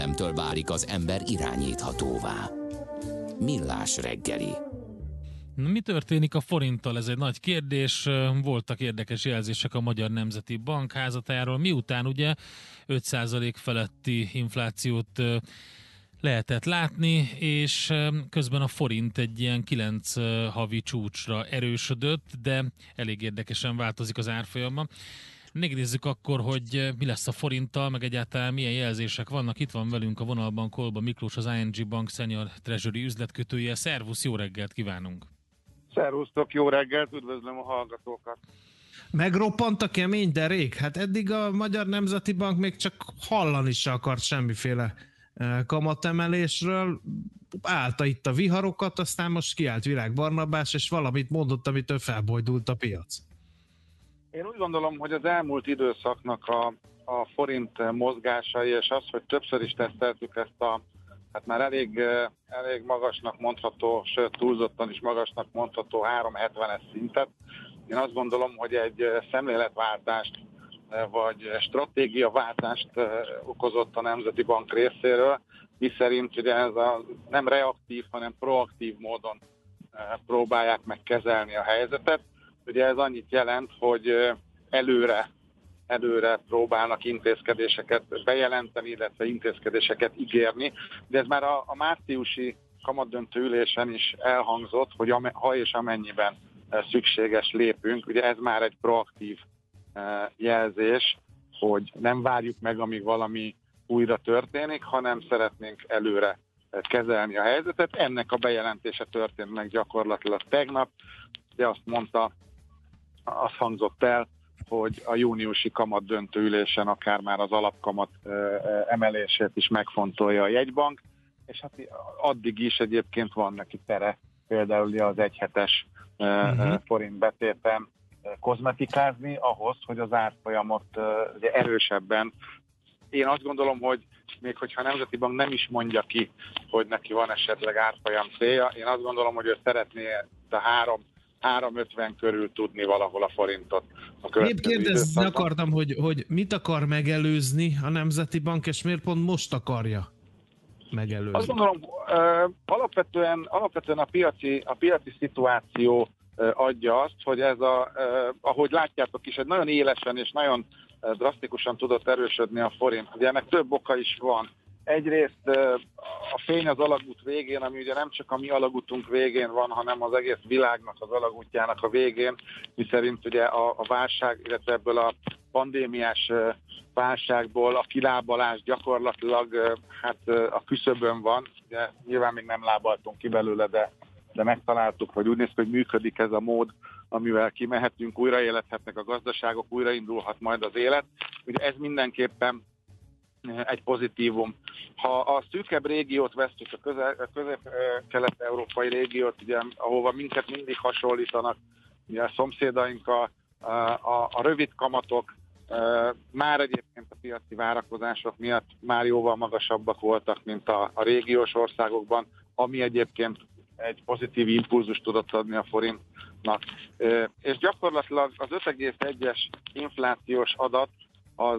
félelemtől válik az ember irányíthatóvá. Millás reggeli. Mi történik a forinttal? Ez egy nagy kérdés. Voltak érdekes jelzések a Magyar Nemzeti Bank házatájáról, miután ugye 5% feletti inflációt lehetett látni, és közben a forint egy ilyen 9 havi csúcsra erősödött, de elég érdekesen változik az árfolyama. Nézzük akkor, hogy mi lesz a forinttal, meg egyáltalán milyen jelzések vannak. Itt van velünk a vonalban Kolba Miklós, az ING Bank Senior Treasury üzletkötője. Szervusz, jó reggelt kívánunk! Szervusztok, jó reggelt, üdvözlöm a hallgatókat! Megroppant a kemény derék? Hát eddig a Magyar Nemzeti Bank még csak hallani se akart semmiféle kamatemelésről. Állta itt a viharokat, aztán most kiállt Virág Barnabás, és valamit mondott, amitől felbojdult a piac. Én úgy gondolom, hogy az elmúlt időszaknak a forint mozgásai, és az, hogy többször is teszteltük ezt a hát már elég magasnak mondható, sőt túlzottan is magasnak mondható 3,70-es szintet. Én azt gondolom, hogy egy szemléletváltást vagy stratégiaváltást okozott a Nemzeti Bank részéről, miszerint ugye ez nem reaktív, hanem proaktív módon próbálják meg kezelni a helyzetet. Ugye ez annyit jelent, hogy előre próbálnak intézkedéseket bejelenteni, illetve intézkedéseket ígérni, de ez már a márciusi kamatdöntő ülésen is elhangzott, hogy ha és amennyiben szükséges lépünk, ugye ez már egy proaktív jelzés, hogy nem várjuk meg, amíg valami újra történik, hanem szeretnénk előre kezelni a helyzetet. Ennek a bejelentése történt meg gyakorlatilag tegnap, de azt hangzott el, hogy a júniusi kamat döntő ülésen akár már az alapkamat emelését is megfontolja a jegybank, és hát addig is egyébként van neki tere, például az egyhetes forint betéten kozmetikázni ahhoz, hogy az árfolyamot ugye erősebben. Én azt gondolom, hogy még hogyha a Nemzeti Bank nem is mondja ki, hogy neki van esetleg árfolyam célja, én azt gondolom, hogy ő szeretné a 3,50 körül tudni valahol a forintot. Épp kérdezni akartam, hogy mit akar megelőzni a Nemzeti Bank, és miért pont most akarja megelőzni? Azt gondolom, alapvetően a piaci szituáció adja azt, hogy ez ahogy látjátok is, egy nagyon élesen és nagyon drasztikusan tudott erősödni a forint. Ugye ennek több oka is van. Egyrészt a fény az alagút végén, ami ugye nem csak a mi alagútunk végén van, hanem az egész világnak az alagútjának a végén, miszerint ugye a válság, illetve ebből a pandémiás válságból a kilábalás gyakorlatilag a küszöbön van. Ugye nyilván még nem lábaltunk ki belőle, de megtaláltuk, hogy úgy néz ki, hogy működik ez a mód, amivel kimehetünk, újraéledhetnek a gazdaságok, újraindulhat majd az élet. Ugye ez mindenképpen egy pozitívum. Ha a szűkebb régiót vesztjük, a közép-kelet-európai régiót, ugye, ahova minket mindig hasonlítanak, ugye a szomszédaink, a rövid kamatok, már egyébként a piaci várakozások miatt már jóval magasabbak voltak, mint a régiós országokban, ami egyébként egy pozitív impulzust tudott adni a forintnak. És gyakorlatilag az 5,1-es inflációs adat az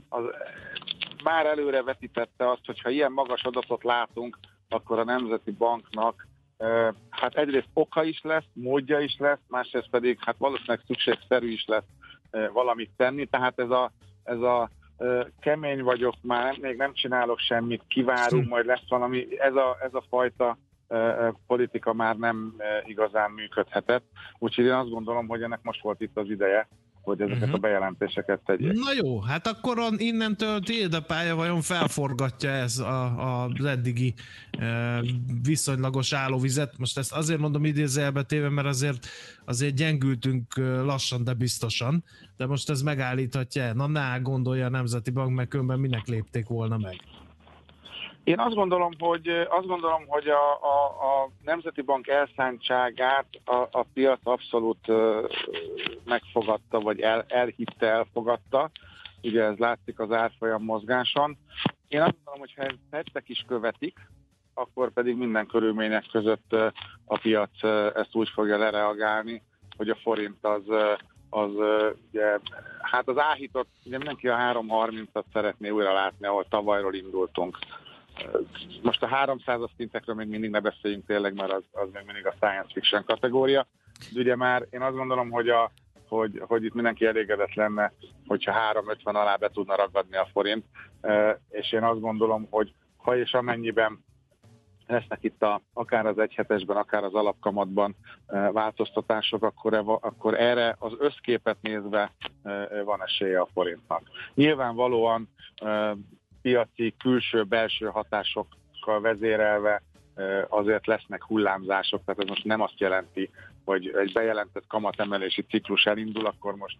már előre vetítette azt, hogy ha ilyen magas adatot látunk, akkor a Nemzeti Banknak hát egyrészt oka is lesz, módja is lesz, másrészt pedig hát valószínűleg szükségszerű is lesz valamit tenni. Tehát ez a kemény vagyok, már még nem csinálok semmit, kivárunk, majd lesz valami, ez a fajta politika már nem igazán működhetett. Úgyhogy én azt gondolom, hogy ennek most volt itt az ideje, hogy ezeket a bejelentéseket tegyék. Na jó, hát akkor innentől tiéd a pálya, vajon felforgatja ez az eddigi viszonylagos állóvizet? Most ezt azért mondom idézőjelbe téve, mert azért gyengültünk lassan, de biztosan, de most ez megállíthatja. Na gondolja a Nemzeti Bank, meg különben minek lépték volna meg? Én azt gondolom, hogy a Nemzeti Bank elszántságát a piac abszolút megfogadta, vagy elfogadta. Ugye ez látszik az árfolyam mozgáson. Én azt gondolom, hogy ha ezt tettek is követik, akkor pedig minden körülmények között a piac ezt úgy fogja lereagálni, hogy a forint az ugye, hát az áhított, ugye mindenki a 3.30-at szeretné újra látni, ahol tavalyról indultunk. most a 300-as szintekről még mindig ne beszéljünk tényleg, mert az még mindig a science fiction kategória. De ugye már én azt gondolom, hogy itt mindenki elégedett lenne, hogyha 3,50 alá be tudna ragadni a forint, és én azt gondolom, hogy ha és amennyiben lesznek itt akár az egyhetesben, akár az alapkamatban változtatások, akkor erre az összképet nézve van esélye a forintnak. Nyilvánvalóan piaci, külső-belső hatásokkal vezérelve azért lesznek hullámzások, tehát ez most nem azt jelenti, hogy egy bejelentett kamatemelési ciklus elindul, akkor most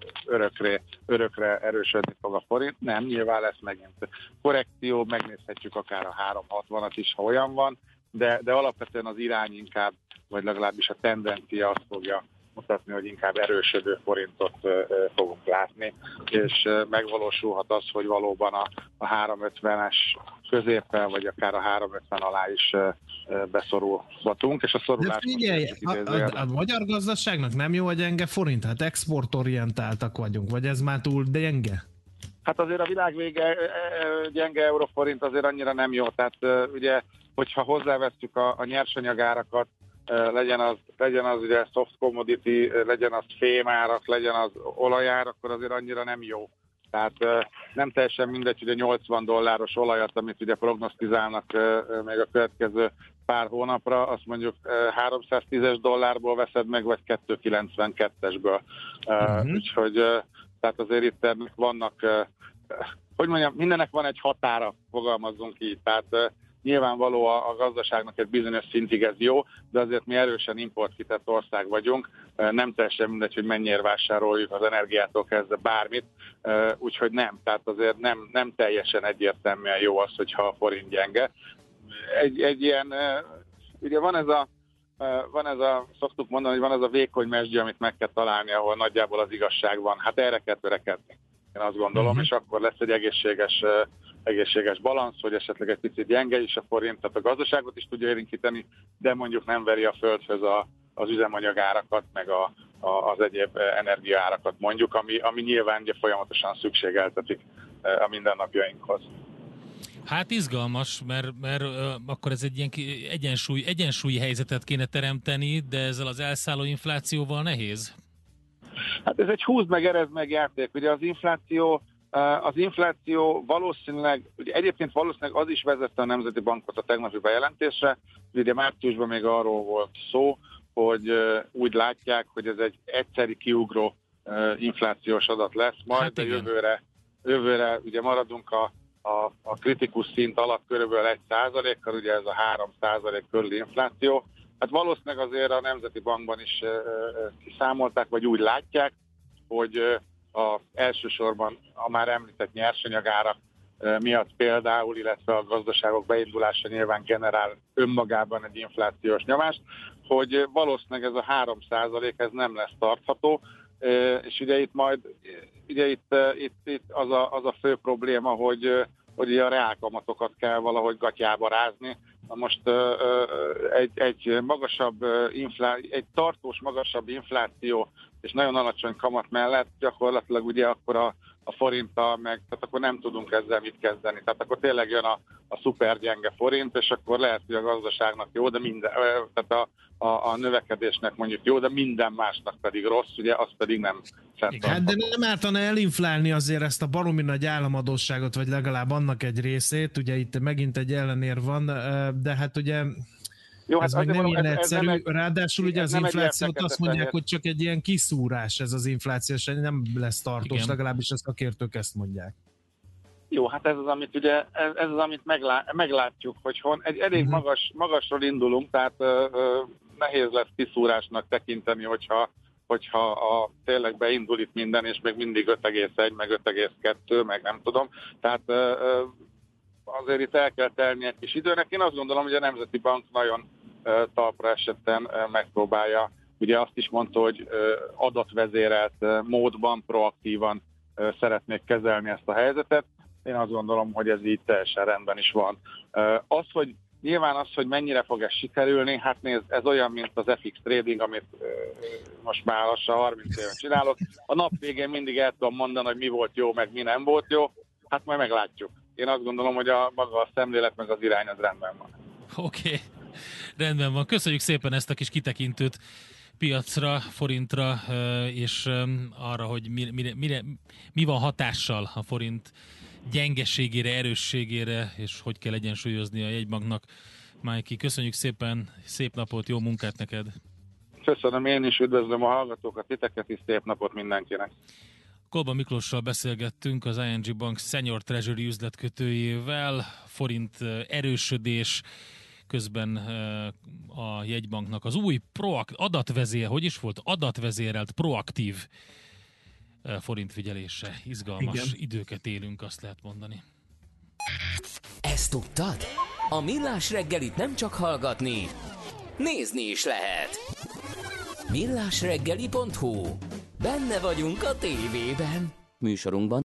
örökre erősödni fog a forint. Nem, nyilván lesz megint korrekció, megnézhetjük akár a 3,60-at is, ha olyan van, de alapvetően az irány inkább, vagy legalábbis a tendencia azt fogja mutatni, hogy inkább erősödő forintot fogunk látni, és megvalósulhat az, hogy valóban a 3,50-es középpel, vagy akár a 3,50 alá is beszorulhatunk, és a szorulás... De figyelj, a magyar gazdaságnak nem jó a gyenge forint? Hát exportorientáltak vagyunk, vagy ez már túl gyenge? Hát azért a világ vége gyenge euróforint azért annyira nem jó, tehát ugye, hogyha hozzávesszük a nyersanyagárakat, legyen az ugye soft commodity, legyen az fémárak, legyen az olajár, akkor azért annyira nem jó. Tehát nem teljesen mindegy, hogy a $80 olajat, amit ugye prognosztizálnak meg a következő pár hónapra, azt mondjuk $310 veszed meg, vagy 292-esből. Úgyhogy tehát azért itt ennek vannak, hogy mondjam, mindennek van egy határa, fogalmazzunk így. Tehát nyilvánvaló a gazdaságnak egy bizonyos szintig ez jó, de azért mi erősen importkitett ország vagyunk, nem teljesen mindegy, hogy mennyire vásároljuk az energiától kezdve bármit, úgyhogy nem, tehát azért nem teljesen egyértelműen jó az, hogyha a forint gyenge. Egy ilyen, ugye van ez a, szoktuk mondani, hogy van ez a vékony mesdje, amit meg kell találni, ahol nagyjából az igazság van, hát erre kell törekedni, én azt gondolom, és akkor lesz egy egészséges balansz, hogy esetleg egy picit gyenge is a forint, tehát a gazdaságot is tudja érinteni, de mondjuk nem veri a földhöz az üzemanyagárakat, meg az egyéb energiaárakat mondjuk, ami nyilván ugye folyamatosan szükségeltetik a mindennapjainkhoz. Hát izgalmas, mert akkor ez egy ilyen egyensúlyi helyzetet kéne teremteni, de ezzel az elszálló inflációval nehéz. Hát ez egy húzd meg, erezd meg játék. Ugye az infláció valószínűleg, ugye egyébként valószínűleg az is vezette a Nemzeti Bankot a tegnapi bejelentésre, ugye márciusban még arról volt szó, hogy úgy látják, hogy ez egy egyszeri kiugró inflációs adat lesz, majd hát de jövőre ugye maradunk a kritikus szint alatt körülbelül 1%-kal, ugye ez a 3% körüli infláció. Hát valószínűleg azért a Nemzeti Bankban is kiszámolták, vagy úgy látják, hogy elsősorban a már említett nyersanyagárak miatt például, illetve a gazdaságok beindulása nyilván generál önmagában egy inflációs nyomást, hogy valószínűleg ez a 3% ez nem lesz tartható, és ugye itt az a fő probléma, hogy ugye a reálkamatokat kell valahogy gatyába rázni. Na most egy tartós magasabb infláció és nagyon alacsony kamat mellett gyakorlatilag ugye akkor a forinttal meg, tehát akkor nem tudunk ezzel mit kezdeni. Tehát akkor tényleg jön a szuper gyenge forint, és akkor lehet, hogy a gazdaságnak jó, de tehát a növekedésnek mondjuk jó, de minden másnak pedig rossz, ugye az pedig nem fenntartható. Hát de nem ártana elinflálni azért ezt a baromi nagy államadósságot, vagy legalább annak egy részét, ugye itt megint egy ellenér van, de hát ugye jó, ez meg nem ilyen egyszerű, ráadásul ugye az inflációt azt mondják, hogy csak egy ilyen kiszúrás ez az infláció, és nem lesz tartós, igen. Legalábbis a szakértők ezt mondják. Jó, hát ez az, amit meglátjuk, hogy egy elég magasról indulunk, tehát nehéz lesz kiszúrásnak tekinteni, hogyha tényleg beindul itt minden, és még mindig 5,1, meg 5,2, meg nem tudom. Tehát azért itt el kell telni egy kis időnek. Én azt gondolom, hogy a Nemzeti Bank nagyon talpra esetten megpróbálja. Ugye azt is mondta, hogy adatvezérelt módban, proaktívan szeretnék kezelni ezt a helyzetet. Én azt gondolom, hogy ez így teljesen rendben is van. Nyilván az, hogy mennyire fog ez sikerülni, hát nézd, ez olyan, mint az FX trading, amit most már lassan 30 éven csinálok. A nap végén mindig el tudom mondani, hogy mi volt jó, meg mi nem volt jó. Hát majd meglátjuk. én azt gondolom, hogy maga a szemlélet meg az irány az rendben van. Oké. Rendben van. Köszönjük szépen ezt a kis kitekintőt piacra, forintra, és arra, hogy mi van hatással a forint gyengeségére, erősségére, és hogy kell egyensúlyozni a jegybanknak. Májki, köszönjük szépen, szép napot, jó munkát neked! Köszönöm, én is üdvözlöm a hallgatókat, titeket is, szép napot mindenkinek! Kolba Miklóssal beszélgettünk, az ING Bank Senior Treasury üzletkötőjével, forint erősödés, közben a jegybanknak az új adatvezérelt proaktív forintfigyelése. Izgalmas Igen. időket élünk, azt lehet mondani. Ezt tudtad? A Millás reggelit nem csak hallgatni, nézni is lehet. millásreggeli.hu. Benne vagyunk a tévében. Műsorunkban